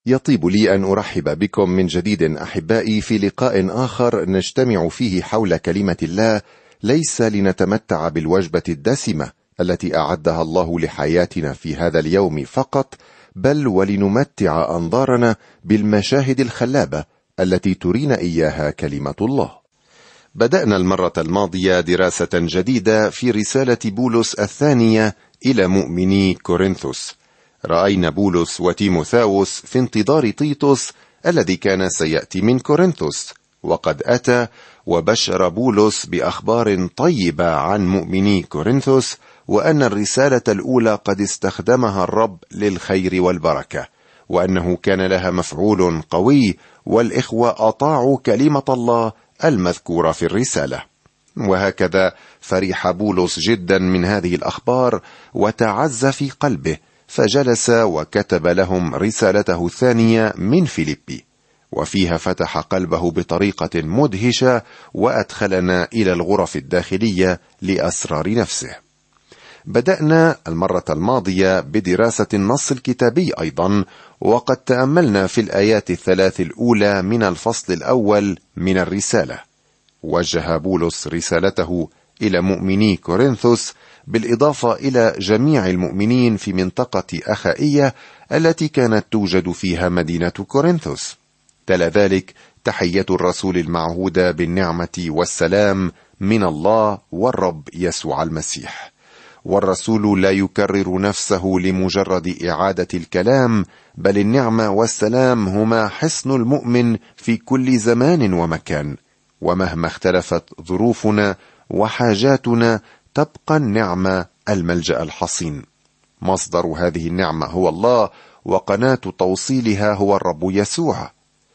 يطيب لي أن أرحب بكم من جديد أحبائي في لقاء آخر نجتمع فيه حول كلمة الله، ليس لنتمتع بالوجبة الدسمة التي أعدها الله لحياتنا في هذا اليوم فقط، بل ولنمتع أنظارنا بالمشاهد الخلابة التي ترينا إياها كلمة الله. بدأنا المرة الماضية دراسة جديدة في رسالة بولس الثانية إلى مؤمني كورنثوس. رأينا بولس وتيموثاوس في انتظار تيتوس الذي كان سيأتي من كورنثوس، وقد أتى وبشر بولس بأخبار طيبة عن مؤمني كورنثوس، وأن الرسالة الأولى قد استخدمها الرب للخير والبركة، وأنه كان لها مفعول قوي، والإخوة أطاعوا كلمة الله المذكورة في الرسالة. وهكذا فرح بولس جدا من هذه الأخبار وتعز في قلبه، فجلس وكتب لهم رسالته الثانية من فيليبي، وفيها فتح قلبه بطريقة مدهشة وأدخلنا إلى الغرف الداخلية لأسرار نفسه. بدأنا المرة الماضية بدراسة النص الكتابي أيضا، وقد تأملنا في الآيات الثلاث الأولى من الفصل الأول من الرسالة. وجه بولس رسالته إلى مؤمني كورنثوس بالإضافة إلى جميع المؤمنين في منطقة أخائية التي كانت توجد فيها مدينة كورنثوس. تلا ذلك تحية الرسول المعهودة بالنعمة والسلام من الله والرب يسوع المسيح. والرسول لا يكرر نفسه لمجرد إعادة الكلام، بل النعمة والسلام هما حصن المؤمن في كل زمان ومكان، ومهما اختلفت ظروفنا وحاجاتنا تبقى النعمة الملجأ الحصين. مصدر هذه النعمة هو الله، وقناة توصيلها هو الرب يسوع.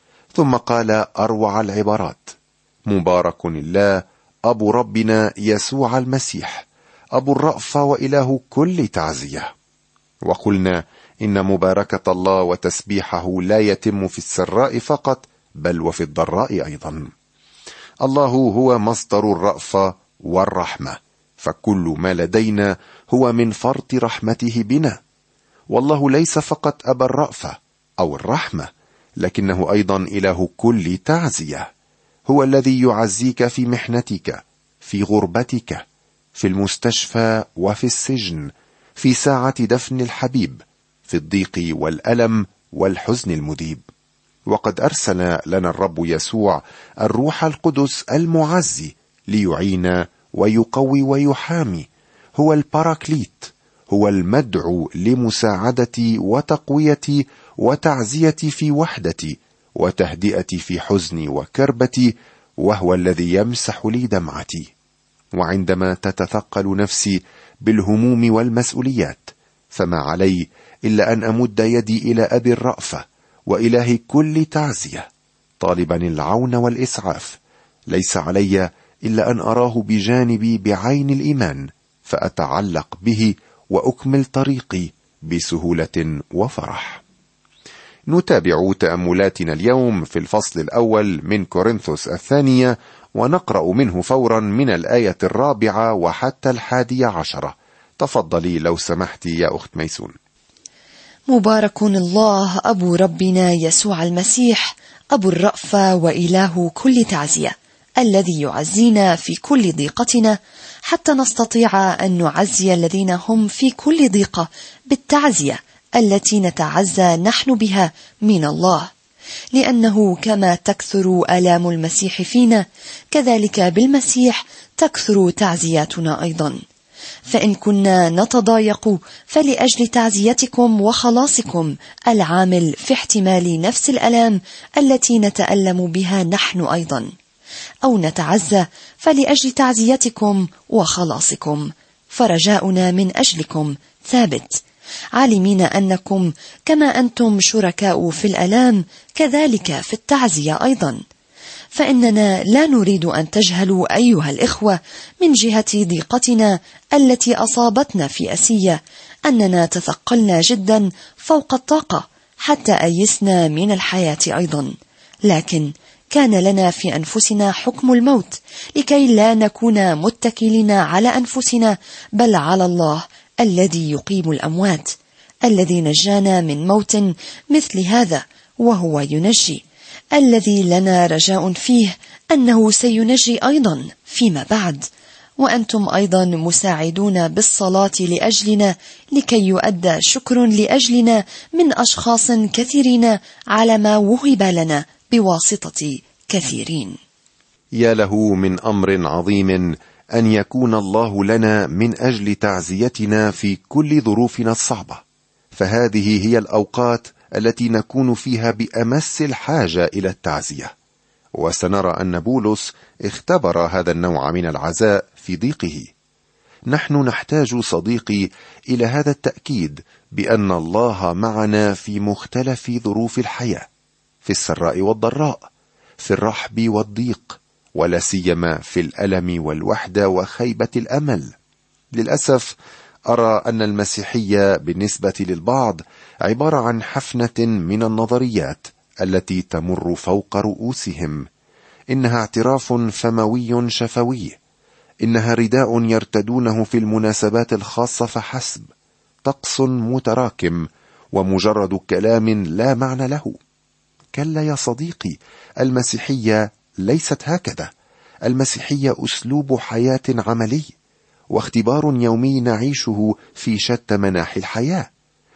ثم قال أروع العبارات: مبارك الله أبو ربنا يسوع المسيح، أبو الرأفة وإله كل تعزية. وقلنا إن مباركة الله وتسبيحه لا يتم في السراء فقط، بل وفي الضراء أيضا. الله هو مصدر الرأفة والرحمة، فكل ما لدينا هو من فرط رحمته بنا. والله ليس فقط أبا الرأفة أو الرحمة، لكنه أيضا إله كل تعزية. هو الذي يعزيك في محنتك، في غربتك، في المستشفى وفي السجن، في ساعة دفن الحبيب، في الضيق والألم والحزن المذيب. وقد أرسل لنا الرب يسوع الروح القدس المعزي ليعين ويقوي ويحامي. هو الباراكليت، هو المدعو لمساعدتي وتقويتي وتعزيتي في وحدتي وتهدئتي في حزني وكربتي، وهو الذي يمسح لي دمعتي. وعندما تتثقل نفسي بالهموم والمسؤوليات، فما علي إلا أن أمد يدي إلى أبي الرأفة وإله كل تعزية، طالبا العون والإسعاف. ليس علي إلا أن أراه بجانبي بعين الإيمان، فأتعلق به وأكمل طريقي بسهولة وفرح. نتابع تأملاتنا اليوم في الفصل الأول من كورنثوس الثانية، ونقرأ منه فورا من الآية 4 وحتى 11. تفضلي لو سمحتي يا أخت ميسون. مبارك الله أبو ربنا يسوع المسيح، أبو الرأفة وإله كل تعزية، الذي يعزينا في كل ضيقتنا، حتى نستطيع أن نعزي الذين هم في كل ضيقة بالتعزية التي نتعزى نحن بها من الله. لأنه كما تكثر آلام المسيح فينا، كذلك بالمسيح تكثر تعزياتنا أيضا. فإن كنا نتضايق فلأجل تعزيتكم وخلاصكم العامل في احتمال نفس الآلام التي نتألم بها نحن أيضا، أو نتعزى فلأجل تعزيتكم وخلاصكم، فرجاؤنا من أجلكم ثابت، عالمين أنكم كما أنتم شركاء في الآلام كذلك في التعزية أيضا. فإننا لا نريد أن تجهلوا أيها الإخوة من جهة ضيقتنا التي أصابتنا في أسية، أننا تثقلنا جدا فوق الطاقة حتى أيسنا من الحياة أيضا. لكن كان لنا في أنفسنا حكم الموت، لكي لا نكون متكلين على أنفسنا، بل على الله الذي يقيم الأموات، الذي نجانا من موت مثل هذا وهو ينجي، الذي لنا رجاء فيه أنه سينجي أيضا فيما بعد. وأنتم أيضا مساعدون بالصلاة لأجلنا لكي يؤدى شكر لأجلنا من أشخاص كثيرين على ما وهب لنا بواسطة كثيرين. يا له من أمر عظيم أن يكون الله لنا من أجل تعزيتنا في كل ظروفنا الصعبة، فهذه هي الأوقات التي نكون فيها بأمس الحاجة إلى التعزية. وسنرى أن بولس اختبر هذا النوع من العزاء في ضيقه. نحن نحتاج صديقي إلى هذا التأكيد بأن الله معنا في مختلف ظروف الحياة، في السراء والضراء، في الرحب والضيق، ولا سيما في الألم والوحدة وخيبة الأمل. للأسف أرى أن المسيحية بالنسبة للبعض عبارة عن حفنة من النظريات التي تمر فوق رؤوسهم. إنها اعتراف فموي شفوي، إنها رداء يرتدونه في المناسبات الخاصة فحسب، طقس متراكم ومجرد كلام لا معنى له. كلا يا صديقي، المسيحية ليست هكذا. المسيحية أسلوب حياة عملي واختبار يومي نعيشه في شتى مناحي الحياة،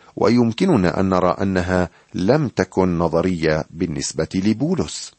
ويمكننا أن نرى أنها لم تكن نظرية بالنسبة لبولس.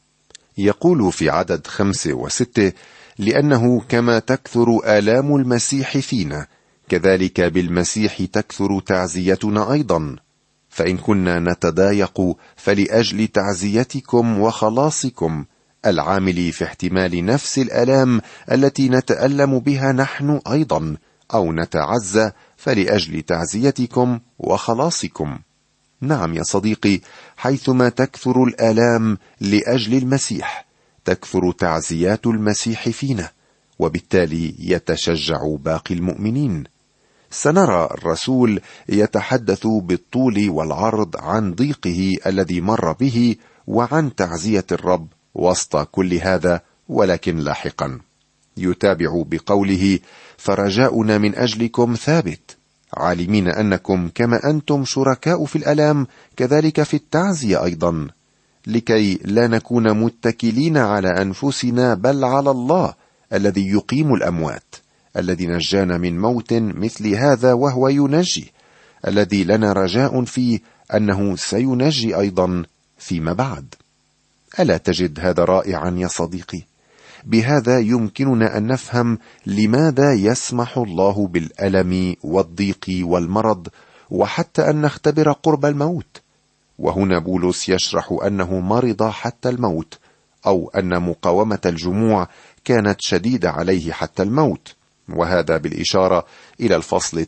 يقول في عدد 5 و6: لأنه كما تكثر آلام المسيح فينا كذلك بالمسيح تكثر تعزيتنا أيضا، فإن كنا نتضايق فلأجل تعزيتكم وخلاصكم العامل في احتمال نفس الآلام التي نتألم بها نحن أيضا، أو نتعزى فلأجل تعزيتكم وخلاصكم. نعم يا صديقي، حيثما تكثر الآلام لأجل المسيح تكثر تعزيات المسيح فينا، وبالتالي يتشجع باقي المؤمنين. سنرى الرسول يتحدث بالطول والعرض عن ضيقه الذي مر به وعن تعزية الرب وسط كل هذا، ولكن لاحقا يتابع بقوله: فرجاؤنا من أجلكم ثابت، عالمين أنكم كما أنتم شركاء في الألام كذلك في التعزية أيضا، لكي لا نكون متكلين على أنفسنا بل على الله الذي يقيم الأموات، الذي نجانا من موت مثل هذا وهو ينجي، الذي لنا رجاء فيه أنه سينجي أيضا فيما بعد. ألا تجد هذا رائعا يا صديقي؟ بهذا يمكننا أن نفهم لماذا يسمح الله بالألم والضيق والمرض، وحتى أن نختبر قرب الموت. وهنا بولس يشرح أنه مرض حتى الموت، أو أن مقاومة الجموع كانت شديدة عليه حتى الموت، وهذا بالإشارة إلى الفصل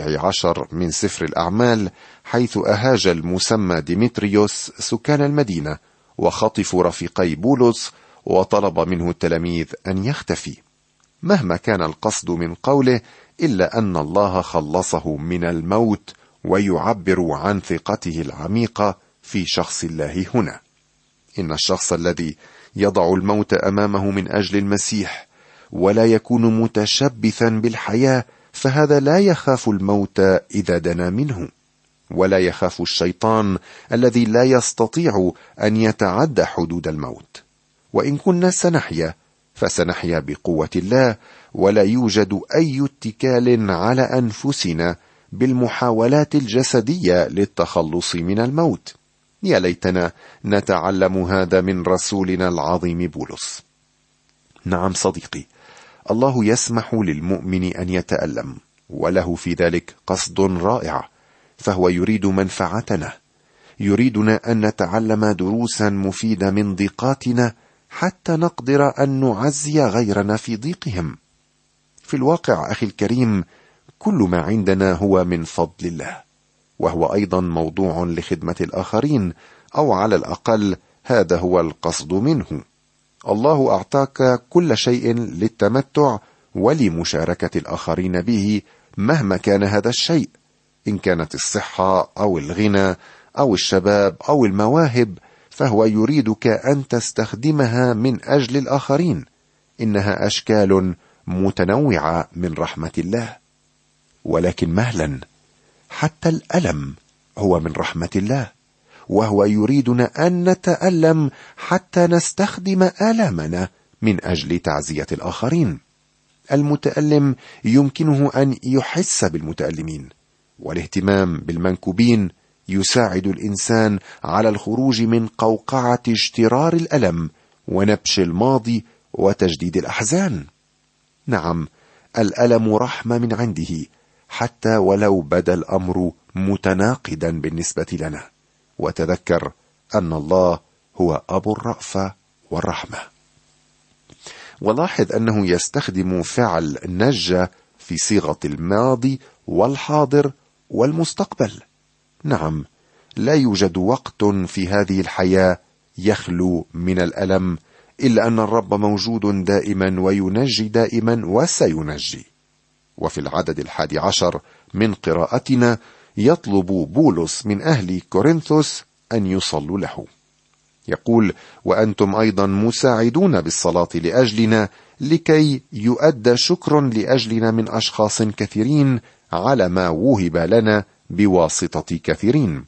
19 من سفر الأعمال، حيث أهاج المسمى ديمتريوس سكان المدينة وخطفوا رفيقي بولس وطلب منه التلاميذ أن يختفي. مهما كان القصد من قوله، إلا أن الله خلصه من الموت، ويعبر عن ثقته العميقة في شخص الله هنا. إن الشخص الذي يضع الموت أمامه من أجل المسيح ولا يكون متشبثا بالحياة، فهذا لا يخاف الموت إذا دنا منه، ولا يخاف الشيطان الذي لا يستطيع أن يتعدى حدود الموت. وإن كنا سنحيا فسنحيا بقوة الله، ولا يوجد أي اتكال على أنفسنا بالمحاولات الجسدية للتخلص من الموت. يا ليتنا نتعلم هذا من رسولنا العظيم بولس. نعم صديقي، الله يسمح للمؤمن أن يتألم، وله في ذلك قصد رائع، فهو يريد منفعتنا، يريدنا أن نتعلم دروسا مفيدة من ضيقاتنا حتى نقدر أن نعزي غيرنا في ضيقهم. في الواقع أخي الكريم، كل ما عندنا هو من فضل الله، وهو أيضا موضوع لخدمة الآخرين، أو على الأقل هذا هو القصد منه. الله أعطاك كل شيء للتمتع ولمشاركة الآخرين به، مهما كان هذا الشيء، إن كانت الصحة أو الغنى أو الشباب أو المواهب، فهو يريدك أن تستخدمها من أجل الآخرين. إنها أشكال متنوعة من رحمة الله. ولكن مهلا، حتى الألم هو من رحمة الله، وهو يريدنا أن نتألم حتى نستخدم آلامنا من أجل تعزية الآخرين. المتألم يمكنه أن يحس بالمتألمين، والاهتمام بالمنكوبين يساعد الإنسان على الخروج من قوقعة اشترار الألم ونبش الماضي وتجديد الأحزان. نعم، الألم رحمة من عنده، حتى ولو بدا الأمر متناقضا بالنسبة لنا. وتذكر أن الله هو أبو الرأفة والرحمة. ولاحظ أنه يستخدم فعل نجى في صيغة الماضي والحاضر والمستقبل. نعم، لا يوجد وقت في هذه الحياة يخلو من الألم، إلا أن الرب موجود دائما وينجي دائما وسينجي. وفي العدد 11 من قراءتنا يطلب بولس من أهل كورنثوس أن يصلوا له. يقول: وأنتم أيضا مساعدون بالصلاة لأجلنا، لكي يؤدى شكر لأجلنا من أشخاص كثيرين على ما وهب لنا بواسطة كثيرين.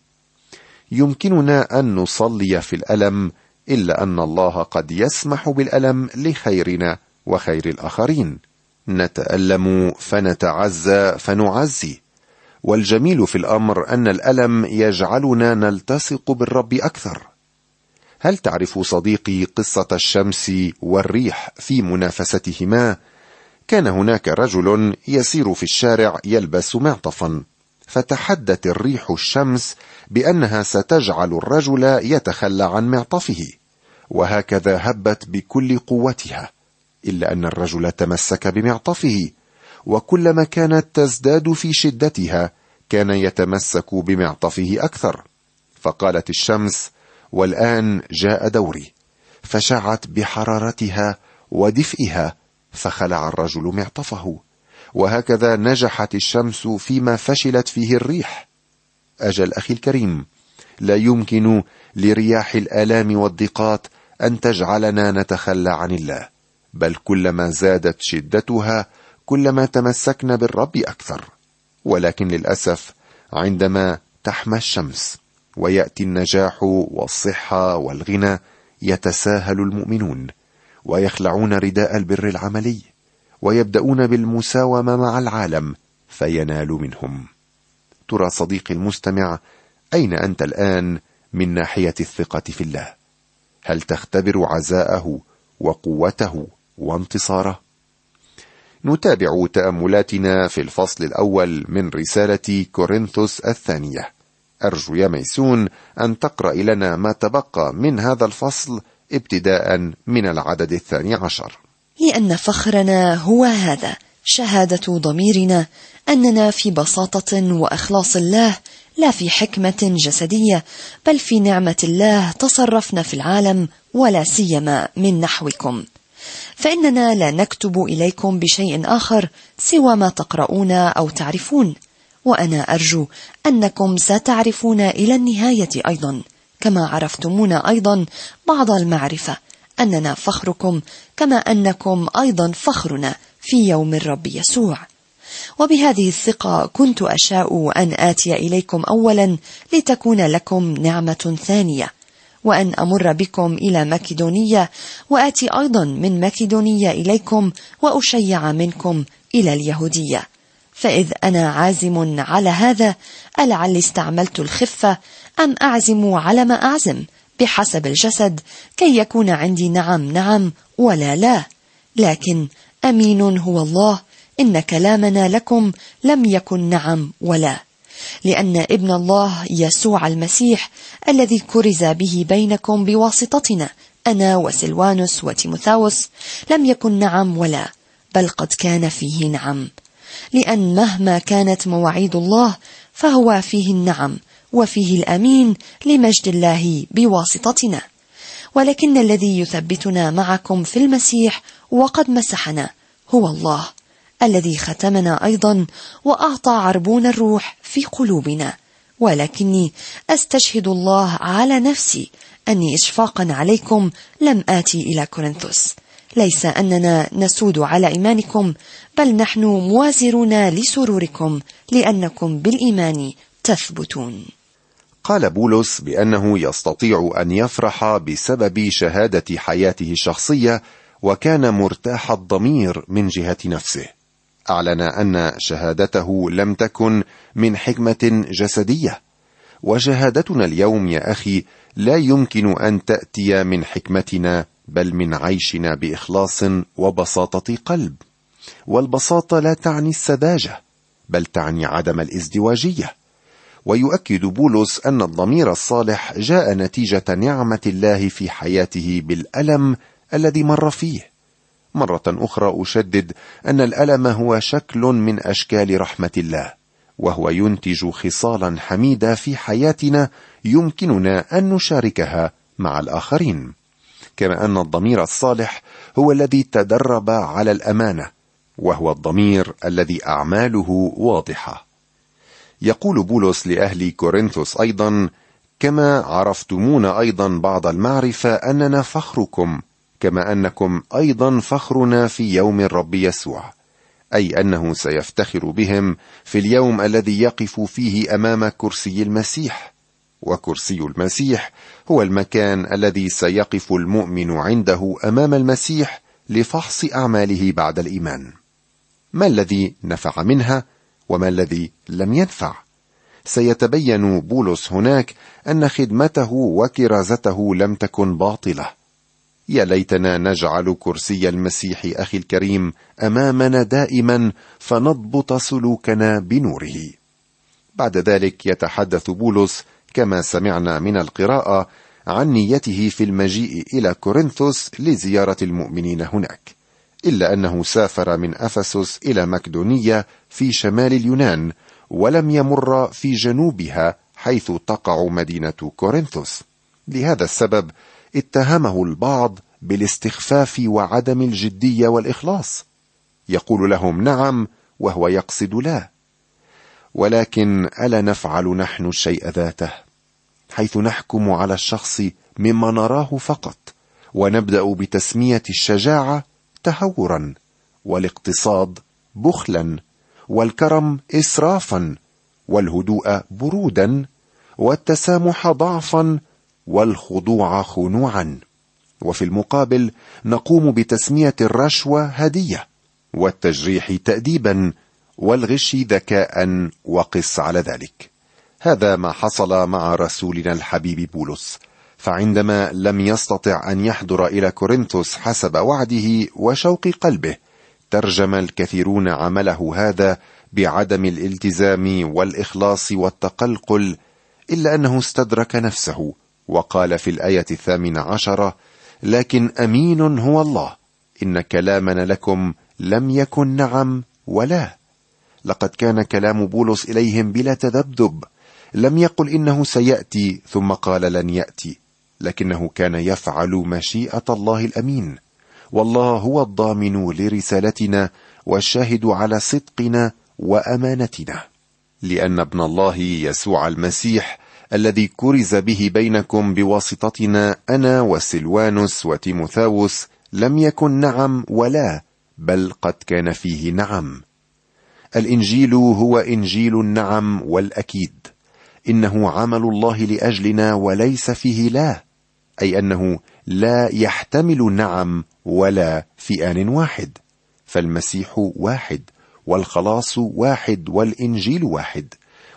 يمكننا أن نصلي في الألم، إلا أن الله قد يسمح بالألم لخيرنا وخير الآخرين. نتألم فنتعزى فنعزي. والجميل في الأمر أن الألم يجعلنا نلتصق بالرب أكثر. هل تعرف صديقي قصة الشمس والريح في منافستهما؟ كان هناك رجل يسير في الشارع يلبس معطفا، فتحدت الريح الشمس بأنها ستجعل الرجل يتخلى عن معطفه، وهكذا هبت بكل قوتها، إلا أن الرجل تمسك بمعطفه، وكلما كانت تزداد في شدتها كان يتمسك بمعطفه أكثر. فقالت الشمس: والآن جاء دوري. فشعت بحرارتها ودفئها، فخلع الرجل معطفه، وهكذا نجحت الشمس فيما فشلت فيه الريح. أجل أخي الكريم، لا يمكن لرياح الآلام والضيقات أن تجعلنا نتخلى عن الله، بل كلما زادت شدتها كلما تمسكنا بالرب أكثر. ولكن للأسف عندما تحمى الشمس ويأتي النجاح والصحة والغنى، يتساهل المؤمنون ويخلعون رداء البر العملي، ويبدأون بالمساومة مع العالم فينال منهم. ترى صديقي المستمع، أين أنت الآن من ناحية الثقة في الله؟ هل تختبر عزاءه وقوته وانتصاره؟ نتابع تأملاتنا في الفصل الأول من رسالة كورنثوس الثانية. أرجو يا ميسون أن تقرأ لنا ما تبقى من هذا الفصل ابتداء من العدد 12. لأن فخرنا هو هذا، شهادة ضميرنا أننا في بساطة وإخلاص الله، لا في حكمة جسدية، بل في نعمة الله تصرفنا في العالم، ولا سيما من نحوكم. فإننا لا نكتب إليكم بشيء آخر سوى ما تقرؤون أو تعرفون، وأنا أرجو أنكم ستعرفون إلى النهاية أيضا، كما عرفتمونا أيضا بعض المعرفة، أننا فخركم كما أنكم أيضا فخرنا في يوم الرب يسوع. وبهذه الثقة كنت أشاء أن آتي إليكم أولا، لتكون لكم نعمة ثانية، وأن أمر بكم إلى مكدونية، وآتي أيضا من مكدونية إليكم، وأشيع منكم إلى اليهودية. فإذ أنا عازم على هذا، ألعل استعملت الخفة، أم أعزم على ما أعزم بحسب الجسد، كي يكون عندي نعم ولا لا. لكن أمين هو الله، إن كلامنا لكم لم يكن نعم ولا، لأن ابن الله يسوع المسيح الذي كرز به بينكم بواسطتنا، أنا وسلوانوس وتيموثاوس، لم يكن نعم ولا، بل قد كان فيه نعم. لأن مهما كانت مواعيد الله فهو فيه النعم وفيه الأمين لمجد الله بواسطتنا. ولكن الذي يثبتنا معكم في المسيح وقد مسحنا هو الله، الذي ختمنا أيضا وأعطى عربون الروح في قلوبنا. ولكني أستشهد الله على نفسي أني إشفاقا عليكم لم آتي إلى كورنثوس، ليس أننا نسود على إيمانكم، بل نحن موازرون لسروركم، لأنكم بالإيمان تثبتون. قال بولس بأنه يستطيع أن يفرح بسبب شهادة حياته الشخصية، وكان مرتاح الضمير من جهة نفسه. أعلن أن شهادته لم تكن من حكمة جسدية، وشهادتنا اليوم يا أخي لا يمكن أن تأتي من حكمتنا، بل من عيشنا بإخلاص وبساطة قلب. والبساطة لا تعني السذاجة، بل تعني عدم الازدواجية. ويؤكد بولس أن الضمير الصالح جاء نتيجة نعمة الله في حياته بالألم الذي مر فيه. مرة أخرى أشدد أن الألم هو شكل من أشكال رحمة الله، وهو ينتج خصالا حميدة في حياتنا يمكننا أن نشاركها مع الآخرين. كما أن الضمير الصالح هو الذي تدرب على الأمانة، وهو الضمير الذي أعماله واضحة. يقول بولس لأهل كورنثوس أيضا: كما عرفتمون أيضا بعض المعرفة أننا فخركم، كما أنكم أيضا فخرنا في يوم الرب يسوع، أي أنه سيفتخر بهم في اليوم الذي يقف فيه أمام كرسي المسيح. وكرسي المسيح هو المكان الذي سيقف المؤمن عنده أمام المسيح لفحص أعماله بعد الإيمان. ما الذي نفع منها وما الذي لم ينفع؟ سيتبين بولس هناك أن خدمته وكرازته لم تكن باطلة. يا ليتنا نجعل كرسي المسيح أخي الكريم أمامنا دائما، فنضبط سلوكنا بنوره. بعد ذلك يتحدث بولس كما سمعنا من القراءة عن نيته في المجيء إلى كورنثوس لزيارة المؤمنين هناك، إلا أنه سافر من أفسس إلى مقدونية في شمال اليونان، ولم يمر في جنوبها حيث تقع مدينة كورنثوس. لهذا السبب اتهمه البعض بالاستخفاف وعدم الجدية والإخلاص. يقول لهم نعم وهو يقصد لا. ولكن ألا نفعل نحن الشيء ذاته، حيث نحكم على الشخص مما نراه فقط، ونبدأ بتسمية الشجاعة تهورا، والاقتصاد بخلا، والكرم إسرافا، والهدوء برودا، والتسامح ضعفا، والخضوع خنوعا. وفي المقابل نقوم بتسمية الرشوة هدية، والتجريح تأديبا، والغش ذكاء، وقس على ذلك. هذا ما حصل مع رسولنا الحبيب بولس، فعندما لم يستطع أن يحضر إلى كورنثوس حسب وعده وشوق قلبه، ترجم الكثيرون عمله هذا بعدم الالتزام والإخلاص والتقلقل، إلا أنه استدرك نفسه وقال في الآية 18: لكن أمين هو الله، إن كلامنا لكم لم يكن نعم ولا. لقد كان كلام بولس إليهم بلا تذبذب، لم يقل إنه سيأتي ثم قال لن يأتي، لكنه كان يفعل مشيئة الله الأمين. والله هو الضامن لرسالتنا والشاهد على صدقنا وأمانتنا، لأن ابن الله يسوع المسيح الذي كرز به بينكم بواسطتنا أنا وسلوانوس وتيموثاوس لم يكن نعم ولا، بل قد كان فيه نعم. الإنجيل هو إنجيل النعم والأكيد، إنه عمل الله لأجلنا وليس فيه لا، أي أنه لا يحتمل نعم ولا في آن واحد. فالمسيح واحد، والخلاص واحد، والإنجيل واحد.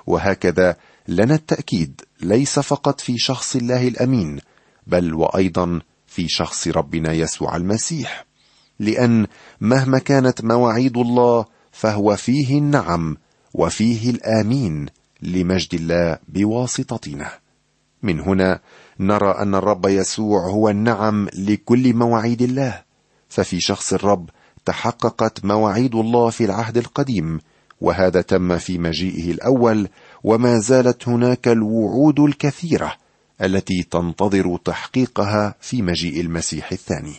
وهكذا لنا التأكيد ليس فقط في شخص الله الأمين، بل وأيضا في شخص ربنا يسوع المسيح، لأن مهما كانت مواعيد الله فهو فيه النعم وفيه الآمين لمجد الله بواسطتنا. من هنا نرى أن الرب يسوع هو النعم لكل مواعيد الله، ففي شخص الرب تحققت مواعيد الله في العهد القديم، وهذا تم في مجيئه الأول، وما زالت هناك الوعود الكثيرة التي تنتظر تحقيقها في مجيء المسيح الثاني.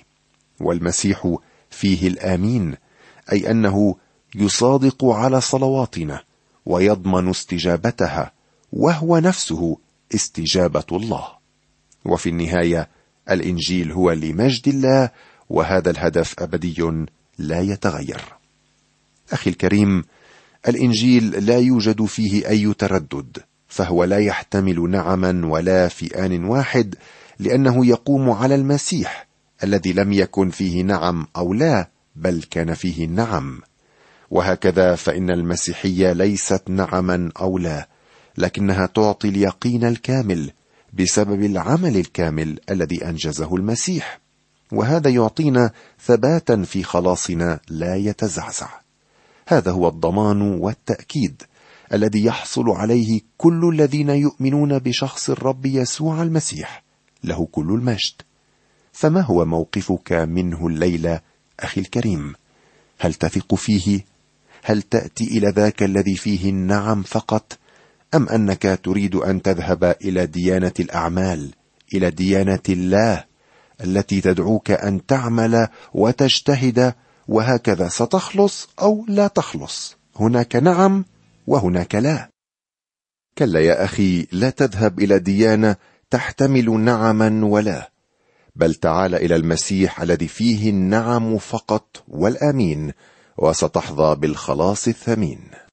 والمسيح فيه الآمين، أي أنه يصادق على صلواتنا ويضمن استجابتها، وهو نفسه استجابة الله. وفي النهاية الإنجيل هو لمجد الله، وهذا الهدف أبدي لا يتغير. أخي الكريم، الإنجيل لا يوجد فيه أي تردد، فهو لا يحتمل نعما ولا في آن واحد، لأنه يقوم على المسيح الذي لم يكن فيه نعم أو لا، بل كان فيه نعم. وهكذا فإن المسيحية ليست نعما أو لا، لكنها تعطي اليقين الكامل بسبب العمل الكامل الذي أنجزه المسيح، وهذا يعطينا ثباتا في خلاصنا لا يتزعزع. هذا هو الضمان والتأكيد الذي يحصل عليه كل الذين يؤمنون بشخص الرب يسوع المسيح، له كل المجد. فما هو موقفك منه الليلة أخي الكريم؟ هل تثق فيه؟ هل تأتي إلى ذاك الذي فيه النعم فقط، أم أنك تريد أن تذهب إلى ديانة الأعمال، إلى ديانة الله التي تدعوك أن تعمل وتجتهد، وهكذا ستخلص أو لا تخلص؟ هناك نعم وهناك لا. كلا يا أخي، لا تذهب إلى ديانة تحتمل نعما ولا، بل تعال إلى المسيح الذي فيه النعم فقط والآمين، وستحظى بالخلاص الثمين.